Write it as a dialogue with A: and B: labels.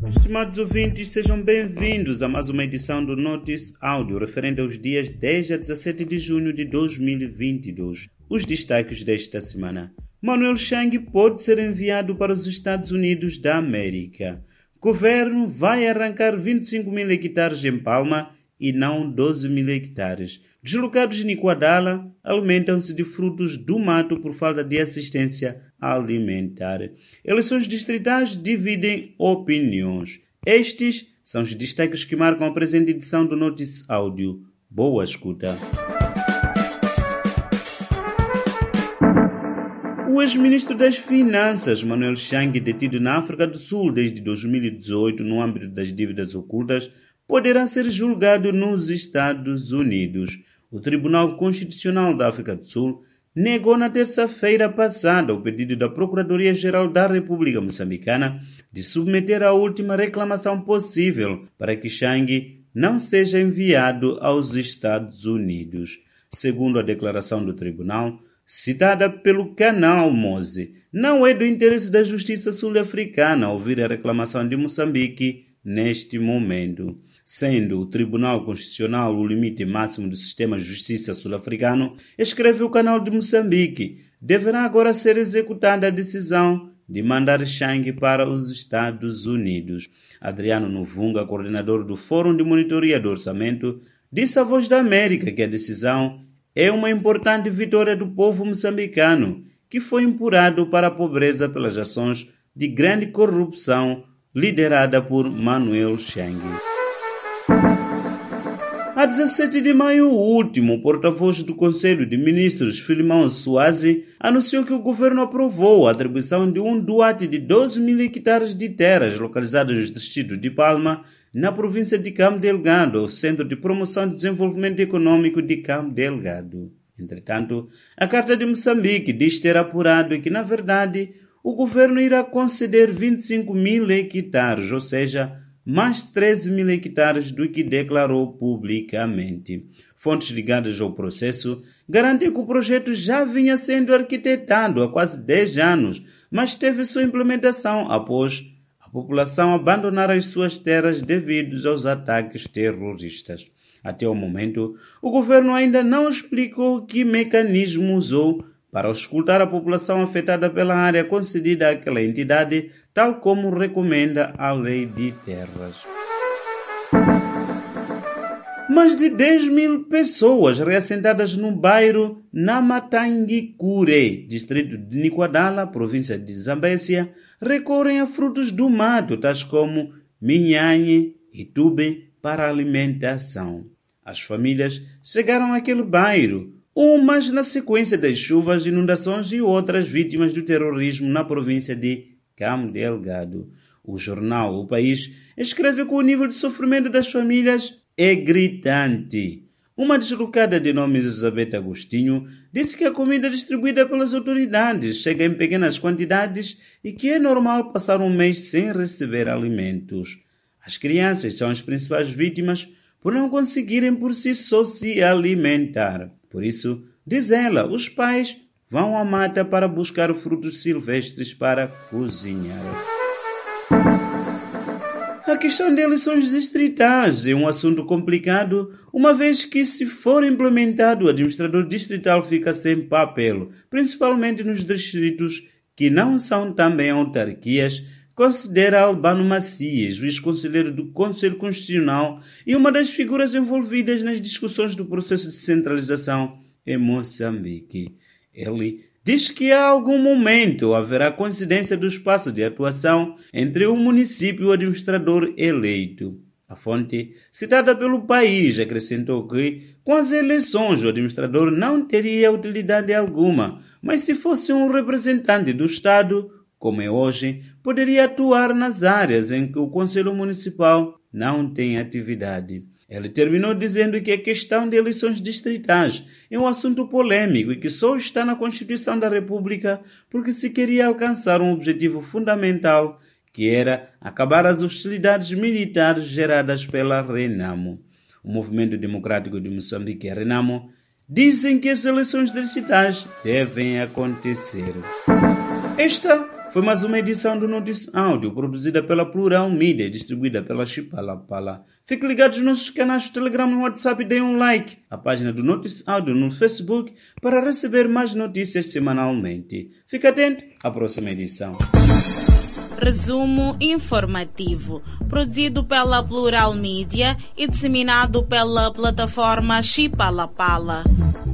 A: Estimados ouvintes, sejam bem-vindos a mais uma edição do Notice Áudio, referente aos dias 10 a 17 de junho de 2022. Os destaques desta semana. Manuel Chang pode ser enviado para os Estados Unidos da América. Governo vai arrancar 25 mil hectares em Palma e não 12 mil hectares. Deslocados em Iguadala alimentam-se de frutos do mato por falta de assistência alimentar. Eleições distritais dividem opiniões. Estes são os destaques que marcam a presente edição do Notice Áudio. Boa escuta. O ex-ministro das Finanças, Manuel Chang, detido na África do Sul desde 2018 no âmbito das dívidas ocultas, poderá ser julgado nos Estados Unidos. O Tribunal Constitucional da África do Sul negou na terça-feira passada o pedido da Procuradoria-Geral da República Moçambicana de submeter a última reclamação possível para que Chang não seja enviado aos Estados Unidos. Segundo a declaração do tribunal, citada pelo canal Mose, não é do interesse da justiça sul-africana ouvir a reclamação de Moçambique neste momento. Sendo o Tribunal Constitucional o limite máximo do sistema de justiça sul-africano, escreve o canal de Moçambique, deverá agora ser executada a decisão de mandar Chang para os Estados Unidos. Adriano Novunga, coordenador do Fórum de Monitoria do Orçamento, disse à Voz da América que a decisão é uma importante vitória do povo moçambicano, que foi empurrado para a pobreza pelas ações de grande corrupção liderada por Manuel Chang. A 17 de maio último, o porta-voz do Conselho de Ministros, Filimão Suazi, anunciou que o governo aprovou a atribuição de um doate de 12 mil hectares de terras localizadas no distrito de Palma, na província de Cabo Delgado, ao Centro de Promoção e Desenvolvimento Econômico de Cabo Delgado. Entretanto, a Carta de Moçambique diz ter apurado que, na verdade, o governo irá conceder 25 mil hectares, ou seja, mais 13 mil hectares do que declarou publicamente. Fontes ligadas ao processo garantem que o projeto já vinha sendo arquitetado há quase 10 anos, mas teve sua implementação após a população abandonar as suas terras devido aos ataques terroristas. Até o momento, o governo ainda não explicou que mecanismo usou para auscultar a população afetada pela área concedida àquela entidade, tal como recomenda a Lei de Terras. Mais de 10 mil pessoas reassentadas no bairro Namatanguicure, distrito de Niquadala, província de Zambésia, recorrem a frutos do mato, tais como minhanhe e tube, para alimentação. As famílias chegaram àquele bairro, umas na sequência das chuvas, inundações e outras vítimas do terrorismo na província de Cabo Delgado. O jornal O País escreve que o nível de sofrimento das famílias é gritante. Uma deslocada de nome Elizabeth Agostinho disse que a comida distribuída pelas autoridades chega em pequenas quantidades e que é normal passar um mês sem receber alimentos. As crianças são as principais vítimas por não conseguirem por si só se alimentar. Por isso, diz ela, os pais vão à mata para buscar frutos silvestres para cozinhar. A questão de eleições distritais é um assunto complicado, uma vez que, se for implementado, o administrador distrital fica sem papel, principalmente nos distritos que não são também autarquias, considera Albano Macias, juiz-conselheiro do Conselho Constitucional e uma das figuras envolvidas nas discussões do processo de centralização em Moçambique. Ele diz que a algum momento haverá coincidência do espaço de atuação entre o município e o administrador eleito. A fonte, citada pelo País, acrescentou que, com as eleições, o administrador não teria utilidade alguma, mas se fosse um representante do Estado, como é hoje, poderia atuar nas áreas em que o Conselho Municipal não tem atividade. Ele terminou dizendo que a questão de eleições distritais é um assunto polêmico e que só está na Constituição da República porque se queria alcançar um objetivo fundamental, que era acabar as hostilidades militares geradas pela Renamo. O Movimento Democrático de Moçambique e a Renamo dizem que as eleições distritais devem acontecer. Esta Foi mais uma edição do Notice Áudio, produzida pela Plural Mídia e distribuída pela Chipalapala. Fique ligados nos nossos canais do Telegram e WhatsApp e deem um like. A página do Notice Áudio no Facebook para receber mais notícias semanalmente. Fique atento à próxima edição.
B: Resumo informativo, produzido pela Plural Mídia e disseminado pela plataforma Chipalapala.